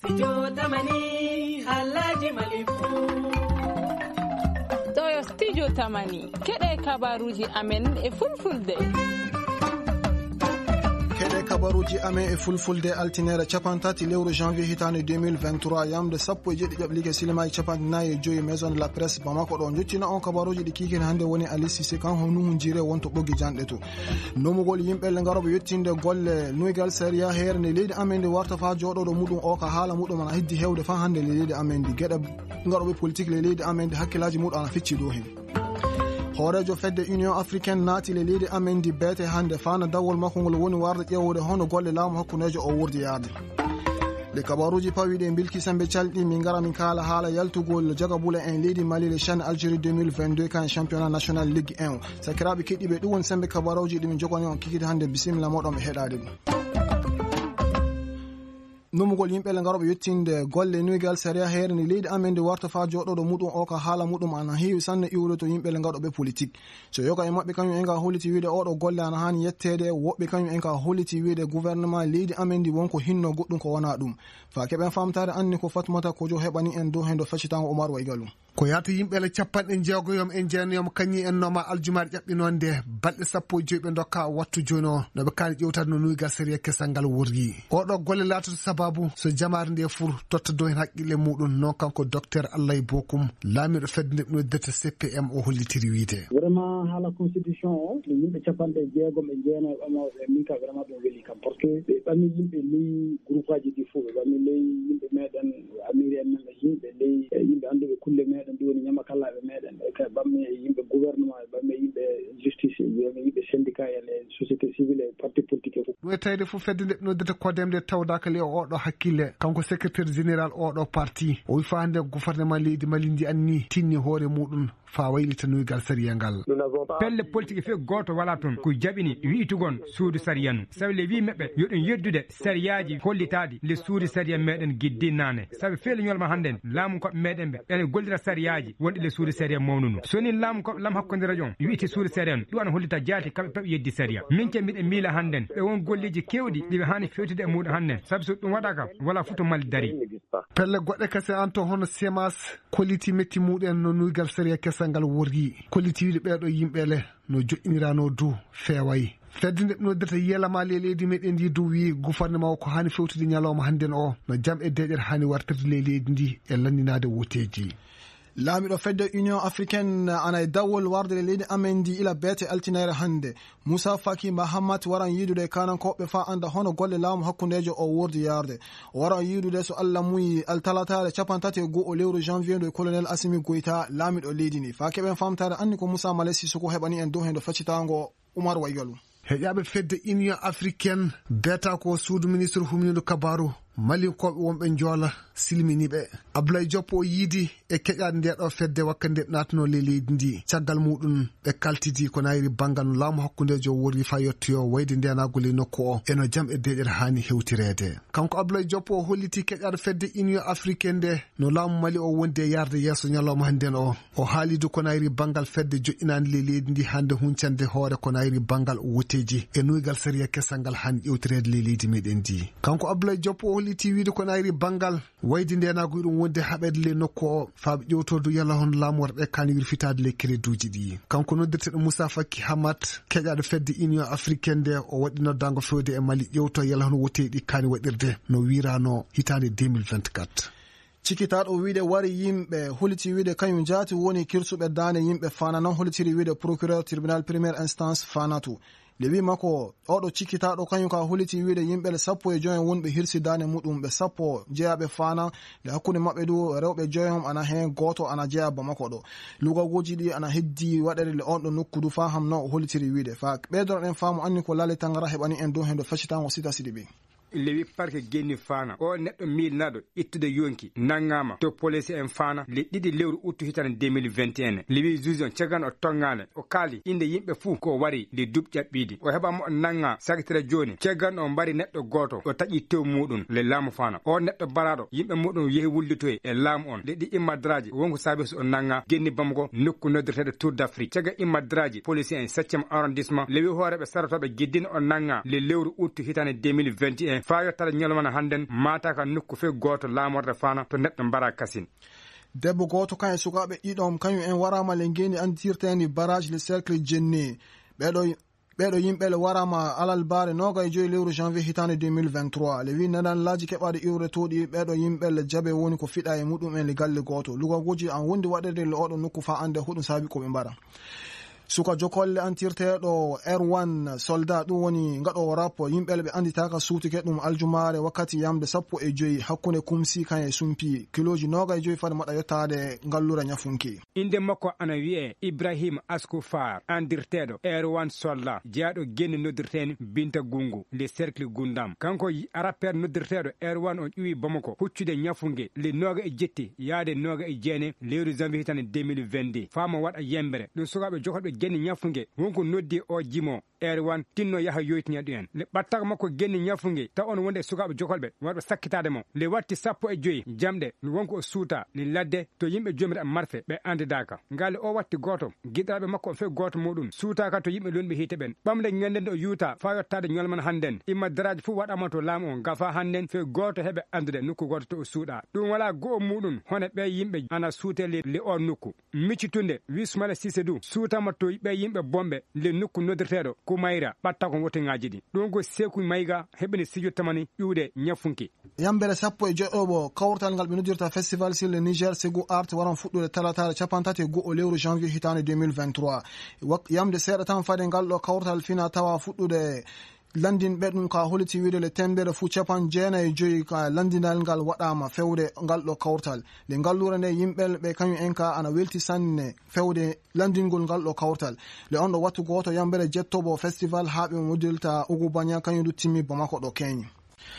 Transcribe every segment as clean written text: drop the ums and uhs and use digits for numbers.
Studio Tamani Alhaji Maliku. To Studio Tamani kede kabaruji amen e fulfulde. Kede kabaruji amen e fulfulde altinere capantati lewru janvier hitande 2023 yamde sappo e jeɗɗi ƴaɓlige silima e capantinayi e joyi maison de la presse Bamako ɗo jottina on kabaruji ɗi kikin hande woni Ali Cissé kan ho nuhu jire wonto ɓoggi janɗe to nomugol yimɓelle garoɓe yettinde golle nuygal séria herne leydi amen ndi warta fa joɗoɗo muɗum o ka haala muɗum ana heddi hewde fa hande le leydi amen ndi gueɗe garoɓe politique le leydi amen ndi hakkillaji muɗum ana fecci dow hen horejo fedde union africaine naati le leydi amen ndi beete hande fana dawol makko ngol woni warde ƴewude hono golle laamu hakkunejo o wurdi yaade le kabaruji pawiɗe bilki sembe calɗi min gara min kala haala yaltugol jagabula en leydi Mali le CHAN Algérie 2022 kan championnat national ligue 1 sakiraɓe keɗɗiɓe ɗum woni sembe kabaruji ɗi min jogani on kikide hande bisimilla moɗon ɓe heɗade ɗum numugol yimɓele garoɓe yettinde golle nuygal séria herne leydi amen ndi warta fa joɗoɗo muɗum o ka haala muɗum ana heewi sanne iwde to yimɓele gaɗoɓe politique so yoga e mabɓe kañum en ga holliti wiide oɗo golle ana hani yettede woɓɓe kañum en ka holliti wiide gouvernement leydi amen ndi wonko hinno goɗɗum ko wona ɗum fa keɓen famtare anni ko fatmata kojo heɓani en dow hen do faccitango Oumar Waygalum ko yaatu yimɓele capanɗe jeegoyom en jeenayom kañi en noma aljumare ƴaɓɓinonde balɗe sappo e joyi ɓe dokka wattu joni o noɓe kaani ƴewtade no nuygal séria kesal ngal worgi oɗo golle latoto sababu so jamare nde fur totta dow hen haqqille muɗum noon kanko docteur Allaye Bokum laamiɗo fedde nde noddete CPM o hollitiri wiide vraiment haala constitution o no yimɓe capanɗe jeegom e jeenayo ɓamaɓe min ka vraiment ɗum weeli kam par ce que ɓe ɓami yimɓe ley groupe aji ɗi fof ɓe ɓami ley yimɓe meɗen amiri en men yimɓe ley yimɓe anduɓe kulle meɗen ɗi woni ñamakallaɓe meɗen e ɓamme yimɓe gouvernement e ɓamme yimɓe justice e yimɓe syndicat en e société civile e parti politique e fof ɗum e tawde fof fedde nde noddete kodemde tawdaka le oɗo hakkille kanko secrétaire général oɗo parti o wi fa hande gouvernement leydi Mali ndi anni tinni hoore muɗum fa waylita nuygal séria ngal pelle politique fe goto wala toon ko jaɓini wiitugon suudu séria nu sabi le wi meɓɓe yoɗon yeddude sériyaji hollitadi le suudu séria meɗen giddinnane sabi feele ñolma handen laamu koɓe meɗen ɓe ene gollira sériyaji wonɗi le suudu séria mawnu nu soni laamu koɓe lam hakkodira jon wiite suudu séria nu ɗum ana hollita jaati kamɓe paɓe yeddi séria min ke mbiɗen miila handen ɓe won golliji kewɗi ɗiɓe hani fewtide e muɗum hannen sabi so ɗum waɗaka wala futo Mali dari pelle goɗɗe kase an to hono semas kolliti metti muɗen no nuygal séria kesal ngal worgi kolliti wiide ɓeɗo yimɓele no joƴƴinirano dow feewayi fedde nde noddata yiyalama le leydi meɗen ndi dow wi gouvernement o ko hani fewtude ñalawma hannden o no jam e deƴere hani wartirde le leydi ndi e lanninade woteji laamiɗo fedde union africaine ana e dawol warde le leydi amen ndi ila beete altinere hande Moussa Faki Mahamat waran yiidude kanankoɓe fa anda hono golle laamu hakkundejo o wurdi yarde o waran yiidude so Allah muyi altalatare capantati e go'o lewru janvier do colonel Assimi Goïta laamiɗo leydi ni fa keɓen famtare anni ko Moussa Malé Sissoko heɓani en dow hen do faccitango Oumar Waygalum heƴaɓe fedde union africaine beta ko suudu ministre humnido kabaru malinkoɓe wonɓe joola silminiɓe Abdoulaye Dioppo o yiidi e keƴade ndeɗo fedde wakka nde natano le leydi ndi caggal muɗum ɓe kaltidi ko nayri banggal no laamu hakkundejo worri fa yettoyo wayde ndenagol e nokku o eno jaam e deƴere hani hewtirede kanko Abdoulaye Dioppo o holliti keƴade fedde union africaine nde no laamu Mali o wondi e yarde yesso ñalawma hannden o haalidu ko nayri banggal fedde joƴƴinande le leydi ndi hande huncande hoore ko nayri banggal woteji e nuygal séria kesal ngal hani ƴewtirede le leydi meɗen ndi kanko Abdoulaye Dioppo holliti wiide ko nayri banggal waydi ndenago ɗum wonde haɓede le nokku o faaɓe ƴewtodo yalla hono laamu warɓe kani wirfitade le créduji ɗi kanko noddirteɗo Moussa Faki Hamat keƴaɗo fedde union africaine nde o waɗi noddago fewde e Mali ƴewto yalla hono woteɗi kani waɗirde no wirano hitande 2024 cikitaɗo wiide wari yimɓe holliti wiide kañum jaati woni kirsuɓe dande yimɓe fana noon hollitiri wiide procureur tribunal première instance fanatu le wi makko oɗo cikkitaɗo kañum ka holliti wiide yimɓele sappo e joyon wonɓe hirsidane muɗum ɓe sappo jeeyaɓe fana nde hakkude mabɓe du rewɓe joyon ana hen goto ana jeeya Bamako ɗo lugagoji ɗi ana heddi waɗere le on ɗo nokkudu fa ham no o hollitiri wiide fa ɓeydoroɗen faamu anni ko Lale Tangara heɓani en dow hen do faccitango Sita Sidibe lewi parke genni fana o neɗɗo milnaɗo ittude yonki nangama to police en fana le ɗiɗi lewru uttu hitande 2021 lewi juge on caggan o tongane o kaali inde yimɓe fuu ko wari le duuɓi ƴaɓɓiɗi o heɓama o nanga sagitira joni caggan o mbari neɗɗo goto o taƴi tew muɗum le laamu fana o neɗɗo baraɗo yimɓe muɗum yeehi wullitoye e laamu on le ɗi immadraji wonko saabi so o nanga genni Bamako nokku noddirteɗo Tour d'Afrique cagga immadraji police en 7e arrondissement lewi hooreɓe sarotoɓe guiddina o nanga le lewru uttu hitande 2021 en fa yottata ñalmana handen mata ka nokku fe goto laamorde fana to neɗɗo mbara kasin. Debbo goto kan e sukaɓe ɗiɗom kañum en warama le ngeni andirteni barrage le cercle jenni ɓeɗo yimɓe le warama alal bare 25 lewru janvier hitande 2023 le wi nanan laji keɓade iwre toɗi ɓeɗo yimɓe le jaɓe woni ko fiɗa e muɗum en le galle goto lugagoji an wondi waɗede le oɗo nokku fa ande huɗum saabi koɓe mbara suka jokolle antirteɗo R1 soldat ɗum woni gaɗo rappo yimɓele ɓe anditaka suutike ɗum aljumare wakkati yamde 15 hakkunde kumsi kan e sumpi kiloji 25 fade maɗa yettade ngallura ñafunki. Inde makko ana wi'e Ibrahim Askou Far andirteɗo R1 soldat jeyaɗo genni noddirteni Binta Gungu le cercle Gundam kanko rappeur noddirteɗo R1 on ƴuwi Bamako huccude ñafunge le 27 yaade 29 lewru janvier hitande 2022 fama waɗa yembere ɗum sukaɓe jokoɓe genni ñafunge wonko noddi o jimo R1 tinno yaha yoytinya ɗumen le ɓattaka makko genni ñafunge taw on wonde sukaɓe jokolɓe waɗɓe sakkitade mo le watti 15 jamɗe wonko o suuta le ladde to yimɓe jomiraɓe marfe ɓe andidaka ngale o watti goto giɗaɓe makko fe goto muɗum suutaka to yimɓe lonɓe hiite ɓen ɓamde ñandende o yuuta fa yottade ñolman handen imma daraji fu waɗama to laamu o gafa handen fe goto heɓe andude nokku goto to o suuɗa ɗum wala go'o muɗum hone ɓe yimɓe ana suute le on nokku miccitunde wismala sisedou suutama to ɓe yimɓe bomɓe le nokku noddirteɗo ko mayra ɓatta ko woteŋaji ɗi ɗum ko seku mayga heɓini sijottamani ƴuwde ñafunki yambere 17 kawrtal ngal ɓe noddirta festival sur le Niger Segu Art waran fuɗɗude talatare 31 lewru janvier hitande 2023 yamde seeɗa tan fade ngal ɗo kawrtal fina tawa fuɗɗude landinɓe ɗum ka holiti wiide le tembere fuu 95 ka landinal ngal waɗama fewde ngal ɗo kawrtal nde ngallure nde yimɓe ɓe kañum en ka ana welti sanne fewde landingol ngal ɗo kawrtal le on ɗo wattu goto yambere jettobo festival ha ɓe modilta Ougou Bagna kañum ɗuttimi Bamako ɗo keñi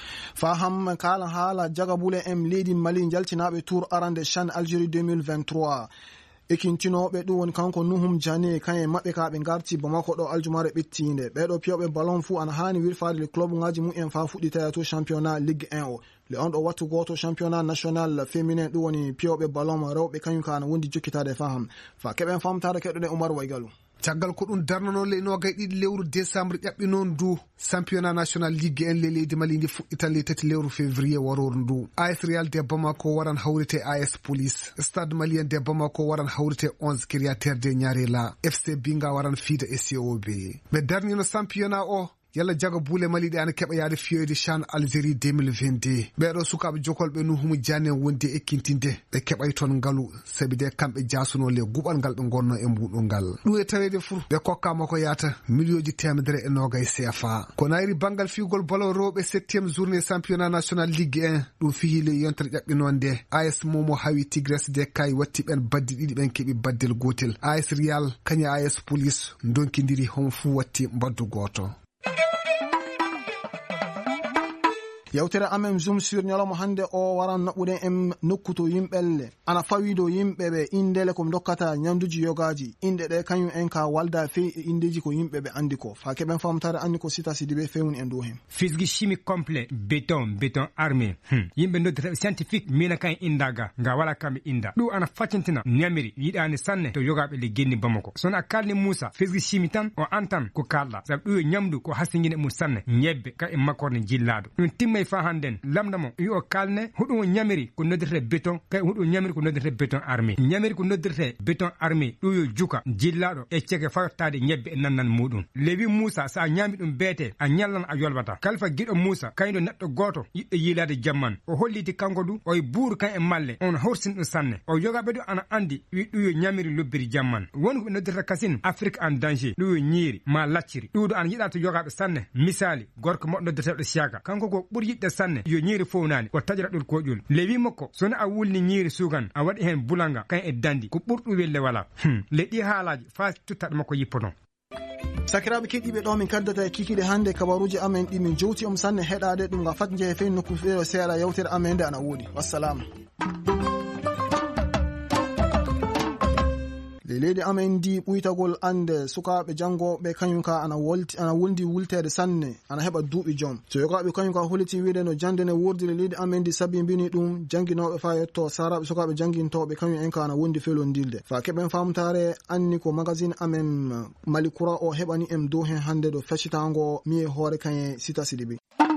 faham kala haala jagabule em leydi Mali jaltinaɓe tour arande CHAN Algérie 2023 ekintinoɓe ɗum woni kanko Nuhum Jane kañe maɓɓe ka ɓe garti Bamako ɗo aljumare ɓettinde ɓeɗo piyoɓe ballon fuu ana hani wirfade le club ngaji mumen fa fuɗɗitaya to championnat Ligue 1 o le on ɗo wattu goto championnat national féminin ɗum woni piyoɓe ballon rewɓe kañum ka ana wondi jokkitade faham fa keɓen famtade keɗoɗe Oumar Waygalu caggal ko ɗum darnano le 22 lewru décembre ƴaɓɓi noon du championnat national ligue 1 le leydi Mali ndi fuɗɗitan le 3 lewru février waroru ndu AS Real de Bamako waran hawrite AS Police Stade Malien de Bamako waran hawrite 11 Criateur de Ñarela FC Binga waran fiida e COB ɓe darnino championnat o yalla jaga buule Mali ɗe ana keɓa yaade fiyoyde CHAN Algérie 2022 ɓeɗo sukaɓe jokolɓe Nuhumu Diané wondi ekkintinde ɓe keɓay toon ngalu sabi de kamɓe jasuno le guɓal ngal ɓe gonno e muɗum ngal ɗum e tawede fuu ɓe kokkama ko yata million temedere e nogay CFA ko nayri bangal figol ballon rewɓe 7e journée championnat national ligue 1 ɗum fihile yontere ƴaɓɓinonde AS Momo hawi Tigres de Kay watti ɓen baddi ɗiɗi ɓen keeɓi baddel gotel AS Real kaña AS Police donkidiri homo fuu watti mbaddu goto yewtere amen zoom sur ñalawma hande o waran naɓɓude en nokkuto yimɓelle ana fawido yimɓeɓe indele ko dokkata ñamduji yogaji inde ɗe kañum en ka walda fey e indeji ko yimɓeɓe andi ko fa keɓen famtare andi ko Sita Sidibé fewni en dow hen fisgi chimique complet béton armé yimɓe noddirtaɓe scientifique mina kan indaga nga wala kamɓe inda ɗum ana faccintina ñamiri yiɗani sanne to yogaɓe le genni Bamako sono a kalni Moussa fisgi chimique tan o antan ko kalɗa saabu ɗum yo ñamdu ko hasiguine mum sanne ñebbe ka e makkorde jillaɗo ɗum timmay fa handen lamda mo yo kalne huɗum ñamiri ko noddirte béton kay huɗum ñamiri ko noddirte béton armé ñamiri ko noddirte béton armé ɗum yo juka jillaɗo e ceke fayottade ñebbe e nannan muɗum lewi Moussa sa ñami ɗum beete a ñallan a yolbata kalfa giɗo Moussa kañɗo neɗɗo goto yiɗɗo yilade jamman o holliti kanko du oye buuru kan e malle on horsin ɗum sanne o yogaɓe ɗo ana andi wi ɗum yo ñamiri lobbiri jamman woni ko ɓe noddirta kasine Afrique en danger ɗum yo ñiiri ma lacciri ɗum ɗo ana yiɗa to yogaɓe sanne misali gorko moɗo noddirteɗo Siaka kanko ko ɓuuri yiɗde sanne yo ñiiri fownani o taƴira ɗol koƴol lewi makko sono a wulni ñiiri sugan a waɗi hen bulanga kan e dandi ko ɓurɗu welle wala le ɗi haalaji fa tuttaɗo makko yippoto sakiraɓe keɗɗiɓe ɗo min kaddata e kikiɗe hande kabaruji amen ɗi min jowti sanne heɗade ɗum ga fat jehe feyi nokku feere seeɗa yewtere amen nde ana woɗi wassalama leydi amen ndi ɓuytagol ande sukaɓe jangoɓe kañum ka ana wondi wultede sanne ana heɓa duuɓi joom so yogaɓe kañum ka holiti wiide no jande ne wurdiri leydi amen ndi sabi mbini ɗum janguinoɓe fa yetto saraɓe sukaɓe janguintoɓe kañum en ka ana wondi felodilde fa keɓen famtare anni ko magazine amen Mali Coura o heɓani en dow hen hande ɗo feccitango miye hoore kañe Sita Sidibé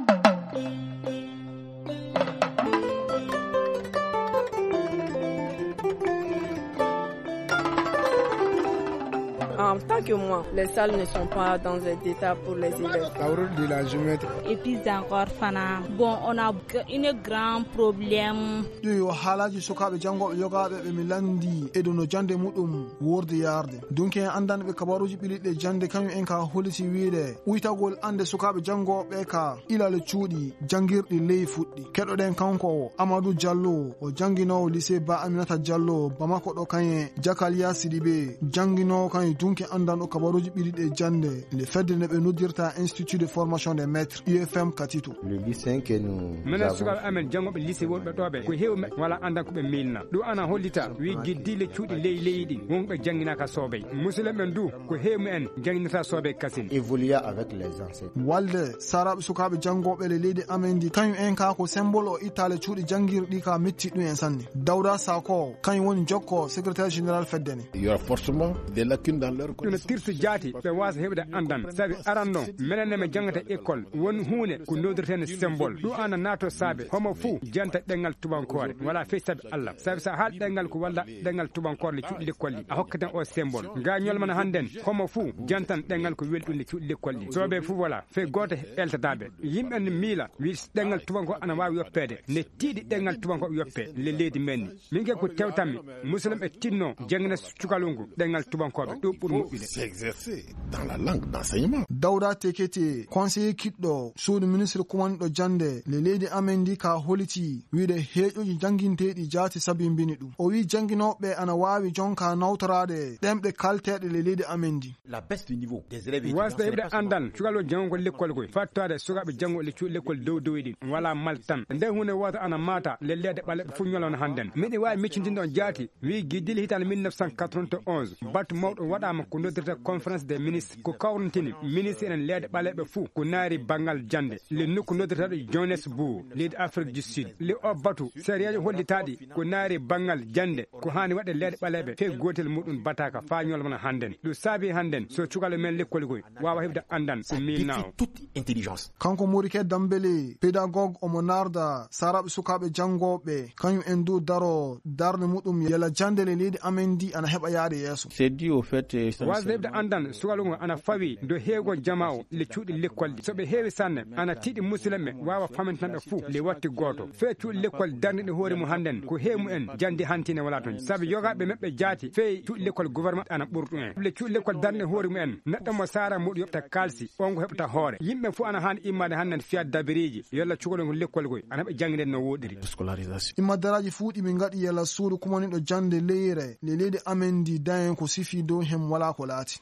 En tant que moi, les salles ne sont pas dans un état pour les élèves. La rôle de la géomètre. Et puis encore, bon, on a un grand problème. Yo halaji sukaɓe jangoɓe yogaɓe ɓe mi landi e dow no jande muɗum worde yarde donc en andanɓe kabaruji ɓiliɗɗe jande kañum en ka holiti wiide uytagol ande sukaɓe jangoɓe ka ilale cuuɗi jangirɗi ley fuɗɗi keɗoɗen kanko Amadou Diallo o janginowo lycée Ba Aminata Diallo Bamako ɗo kañe Jakaliya Sidibé janginowo kañe dunke andanɗo kabaruji ɓiliɗɗe jande le fedde ne ɓe noddirta Institut de formation des maîtres UFM Katito. Le lycée que nous mena sukaɓe amen jangoɓe lycée wonɓe ɗoɓe ko heewi wala andan ko ɓe milna ɗum ana hollita wi guiddile cuuɗi ley ɗi wonɓe janginaka soobey musidɓe men du ko heewi en janginata soobey kasine évoluer avec les enseignants walde saraɓe sukaɓe jangoɓe le leydi amen ndi kañum en ka ko symbole o ittale cuuɗi jangirɗi ka metti ɗum en sanne Dawda Sako kañum woni jokko secrétaire général feddene. Il y aura forcément des lacunes dans leur connaissance. Tirtu jaati ɓe wasa heɓde andan sabi aranno minen neme jangata école won hunde ko noddirten symbole ɗum ana nato saabe homo fuu janta ɗengal tubankore wala fey sabi Allah sabi sa haal ɗengal ko walla ɗengal tubankore le cuuɗi l'école ɗi a hokkaten o symbole nga ñolmana hannden homo fuu jantan ɗengal ko weli ɗum le cuuɗi l'école ɗi soɓe fuu wala fey goto eltataɓe yimɓe ne miila wi ɗengal tubanko ana wawi yoppede ne tiiɗi ɗengal tubankoɓe yoppe le leydi men ni min ke ko tewtanmi musidɗo e tinno jangina cukalungu ɗengal tubankoɓe ɗum ɓuuri moƴƴude s'exercer dans la langue d'enseignement. Dawda Tekete conseiller kiɗɗo suudu ministre kumanɗo jande le leydi amen ndi ka holiti wiide heeƴoji janginteɗi jaati sabimbini ɗum o wi janginoɓe ana wawi jonka nawtorade ɗemɗe kalteɗe le leydi amen ndi. La baisse du niveau des élèves wasde heɓde andal cukalo jangol l'école koy fattade sukaɓe jango le cuuɗi l'école dow ɗi wala maltan nde hunde wota ana mata le leede ɓaleɓe fu ñolon hannden miɗe wawi miccitinde on jaati wi guiddili hitande 1991 battu mawɗo waɗama ko noddirta conférence des ministres ko kawrantini ministre enen leede ɓaleɓe fuu ko naari banggal jande le nokku noddirtaɗo Johannesburg leydi Afrique du Sud le o batu sériyaji hollitaɗi ko naari banggal jande ko hani waɗe leede ɓaleɓe fe gotel muɗum bataka fa ñolmana hannden ɗum saabi hannden so cukalo men l'école koy wawa heɓde andan ko milnawo toute intelligence. Kanko Morike Dambele pédagogue omo narda saraɓe sukaɓe jangoɓe kañum en du daro darde muɗum yala jande le leydi amen ndi ana heɓa yaade yeeso. C'est dû au fait wasde heɓde andan sukalo ngo ana fawi do heego jama o le cuuɗi l'école ɗi soɓe heewi sanne ana tiiɗi musidɓe wawa famintanɓe fuu le watti goto fe cuuɗi l'école darniɗe hoore mum hannden ko heewi mu en jandi hantine wala toon saabi yogaɓe meɓɓe jaati fe cuuɗi l'école gouvernement ana ɓurɗu en le cuuɗi l'école darniɗe hoore mu en neɗɗo mo sara muɗum yoɓta kalsi on ko heɓta hoore yimɓe fuu ana hani immade hannden fiya dabiriji yolla cukalo ngo l'école koy ana heɓa jangguiden no woɗiri scolarisation immadaaraji fuuɗi min gaɗi yala suudu kumaniɗo jande leyre le leydi amen ndi dayen ko sifi dow hem wala ko laati